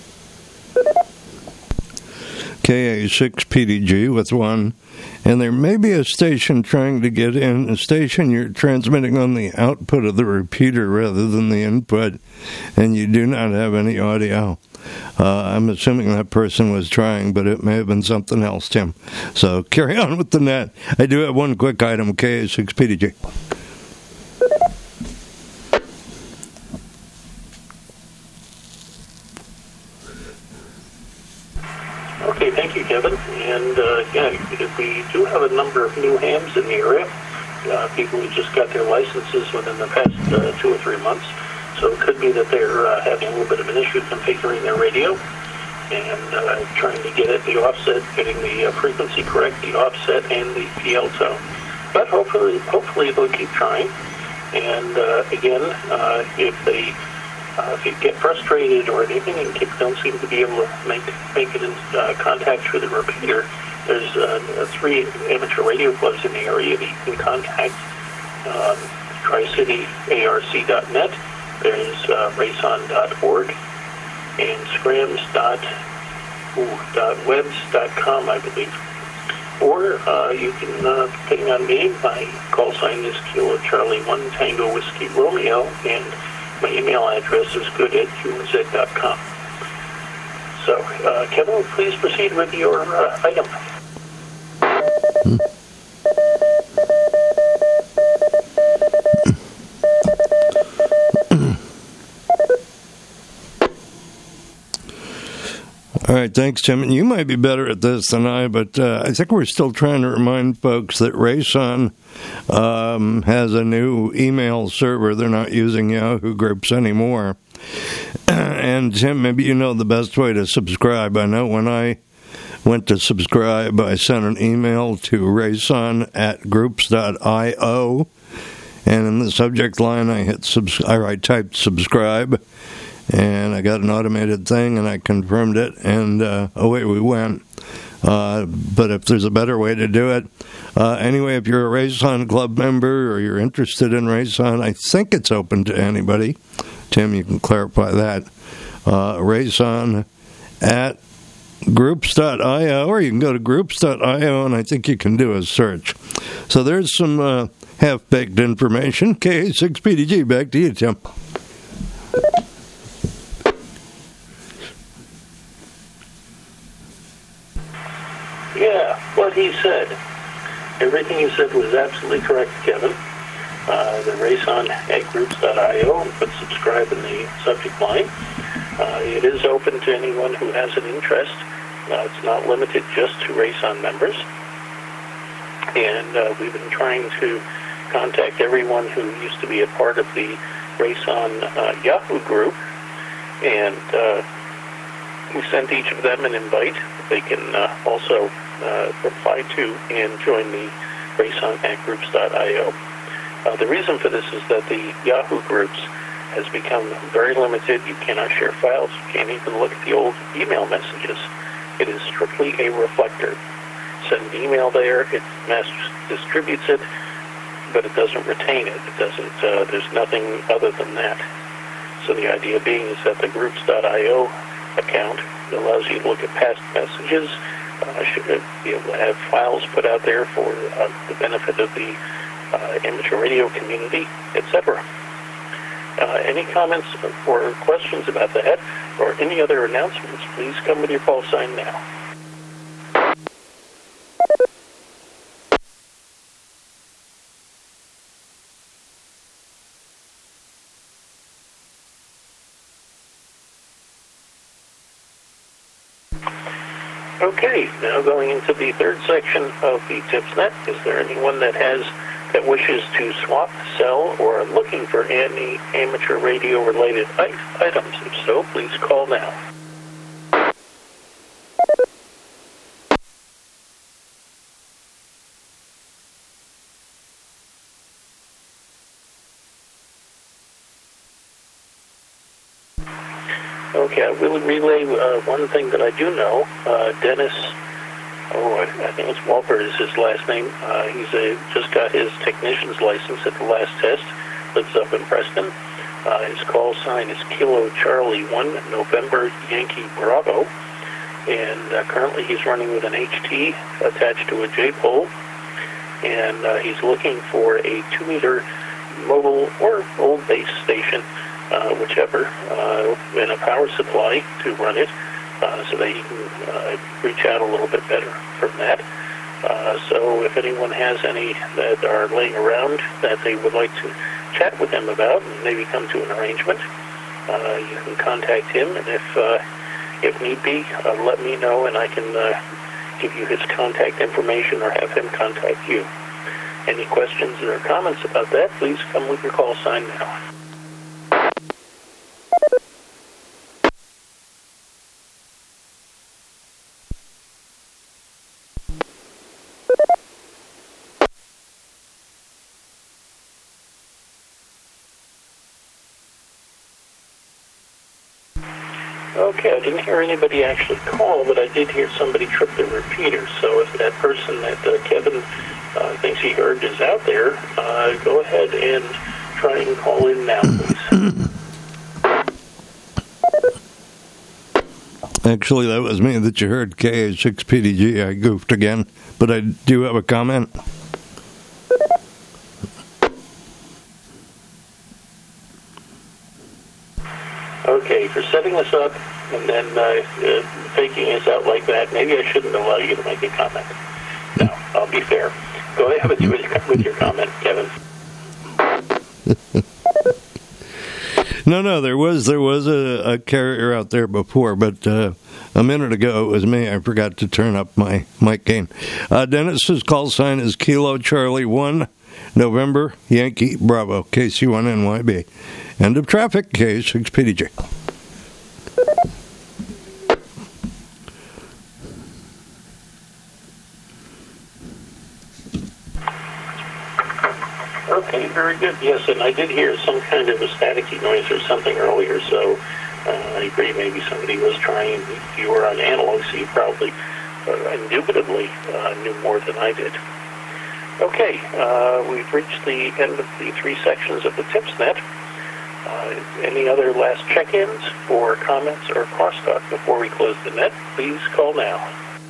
K A six P D G with one, and there may be a station trying to get in, a station you're transmitting on the output of the repeater rather than the input, and you do not have any audio. Uh, I'm assuming that person was trying, but it may have been something else, Tim. So carry on with the net. I do have one quick item, K A six P D G. Okay, thank you, Kevin. And uh, yeah, we do have a number of new hams in the area, uh, people who just got their licenses within the past uh, two or three months. So it could be that they're uh, having a little bit of an issue configuring their radio and uh, trying to get it, the offset, getting the uh, frequency correct, the offset, and the P L tone. But hopefully, hopefully they'll keep trying. And uh, again, uh, if they uh, if you get frustrated or anything and kids don't seem to be able to make make it in uh, contact through the repeater, there's uh, three amateur radio clubs in the area that you can contact. Um, tri city A R C dot net. There's uh, rayson dot org and scrams dot webs dot com, I believe. Or uh, you can, uh, depending on me, my call sign is Kilo Charlie one Tango Whiskey Romeo, and my email address is good at q n z dot com. So, uh, Kevin, please proceed with your uh, item. Hmm. All right, thanks, Tim. And you might be better at this than I, but uh, I think we're still trying to remind folks that Rayson um, has a new email server. They're not using Yahoo Groups anymore. And, Tim, maybe you know the best way to subscribe. I know when I went to subscribe, I sent an email to Rayson at groups dot io, and in the subject line I hit subs- I typed subscribe, and I got an automated thing, and I confirmed it, and uh, away we went. Uh, but if there's a better way to do it, uh, anyway, if you're a Rayson Club member or you're interested in Rayson, I think it's open to anybody. Tim, you can clarify that. Uh, Rayson at groups dot io, or you can go to groups dot io, and I think you can do a search. So there's some uh, half-baked information. K A six P D G, back to you, Tim. Yeah, what he said. Everything he said was absolutely correct, Kevin. Uh, the Rayson at groups dot io, and put subscribe in the subject line. Uh, it is open to anyone who has an interest. Uh, it's not limited just to Rayson members. And uh, we've been trying to contact everyone who used to be a part of the Rayson uh, Yahoo group. And uh, we sent each of them an invite. They can uh, also uh, reply to and join the Rayson at groups dot io. Uh, the reason for this is that the Yahoo groups has become very limited. You cannot share files. You can't even look at the old email messages. It is strictly a reflector. Send an email there, it mass distributes it, but it doesn't retain it. It doesn't. Uh, there's nothing other than that. So the idea being is that the groups dot io account allows you to look at past messages, uh, should be able to have files put out there for uh, the benefit of the Uh, amateur radio community, et cetera. Uh, any comments or questions about that or any other announcements, please come with your call sign now. Okay, now going into the third section of the TipsNet. Is there anyone that has that wishes to swap, sell, or are looking for any amateur radio-related items? If so, please call now. Okay, I will relay uh, one thing that I do know. Uh, Dennis... Oh, I think it's Walper is his last name. Uh, he's a, just got his technician's license at the last test. Lives up in Preston. Uh, his call sign is Kilo Charlie one November Yankee Bravo. And uh, currently he's running with an H T attached to a J-pole. And uh, he's looking for a two-meter mobile or old base station, uh, whichever, uh, and a power supply to run it. Uh, so that he can uh, reach out a little bit better from that. Uh, so if anyone has any that are laying around that they would like to chat with him about and maybe come to an arrangement, uh, you can contact him, and if uh, if need be, uh, let me know, and I can uh, give you his contact information or have him contact you. Any questions or comments about that, please come with your call sign now. Okay, I didn't hear anybody actually call, but I did hear somebody trip the repeater. So if that person that uh, Kevin uh, thinks he heard is out there, uh, go ahead and try and call in now, please. Actually, that was me that you heard, K A six P D G. I goofed again, but I do have a comment. Okay, for setting us up and then uh, uh, faking us out like that, maybe I shouldn't allow you to make a comment. No, I'll be fair. Go ahead with your, with your comment, Kevin. No, no, there was there was a, a carrier out there before, but uh, a minute ago it was me. I forgot to turn up my mic gain. Uh, Dennis's call sign is Kilo Charlie one, November Yankee Bravo, K C one N Y B. End of traffic, K six P D J. Okay, very good. Yes, and I did hear some kind of a staticky noise or something earlier, so uh, I agree maybe somebody was trying. You were on analog, so you probably uh, indubitably uh, knew more than I did. Okay, uh, we've reached the end of the three sections of the TipsNet. Uh, any other last check-ins or comments or crosstalk before we close the net, please call now.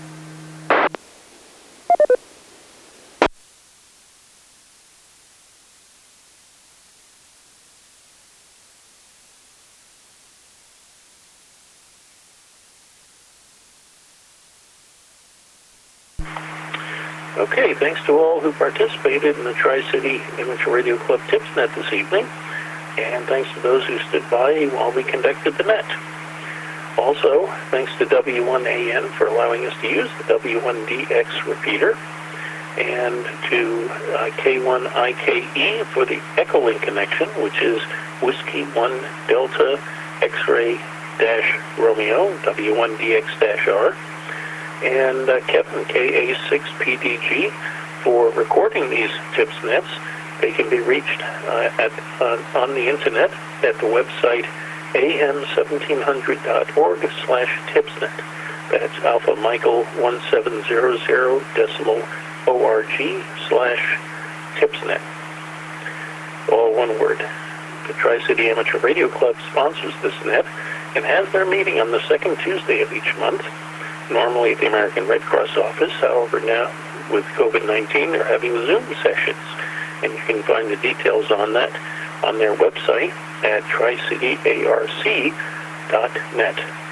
Okay, thanks to all who participated in the Tri-City Amateur Radio Club TipsNet this evening, and thanks to those who stood by while we conducted the net. Also, thanks to W one A N for allowing us to use the W one D X repeater, and to uh, K one I K E for the Echolink connection, which is Whiskey one Delta X-Ray dash Romeo, W one D X dash R, and uh, Kevin, K A six P D G, for recording these TipsNets. They can be reached uh, at uh, on the internet at the website A M seventeen hundred dot org slash tipsnet. That's Alpha Michael one seven zero zero decimal O R G slash tipsnet. All one word. The Tri-City Amateur Radio Club sponsors this net and has their meeting on the second Tuesday of each month, normally at the American Red Cross office. However, now with COVID nineteen, they're having Zoom sessions. And you can find the details on that on their website at tri city A R C dot net.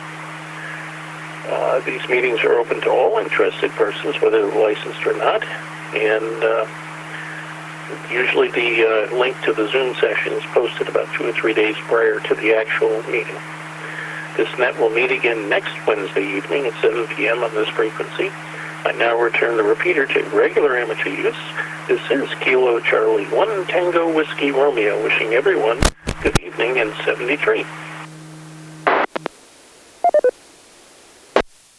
Uh, these meetings are open to all interested persons, whether they're licensed or not. And uh, usually the uh, link to the Zoom session is posted about two or three days prior to the actual meeting. This net will meet again next Wednesday evening at seven p.m. on this frequency. I now return the repeater to regular amateur use. This is Kilo Charlie one Tango Whiskey Romeo, wishing everyone good evening and seventy-three.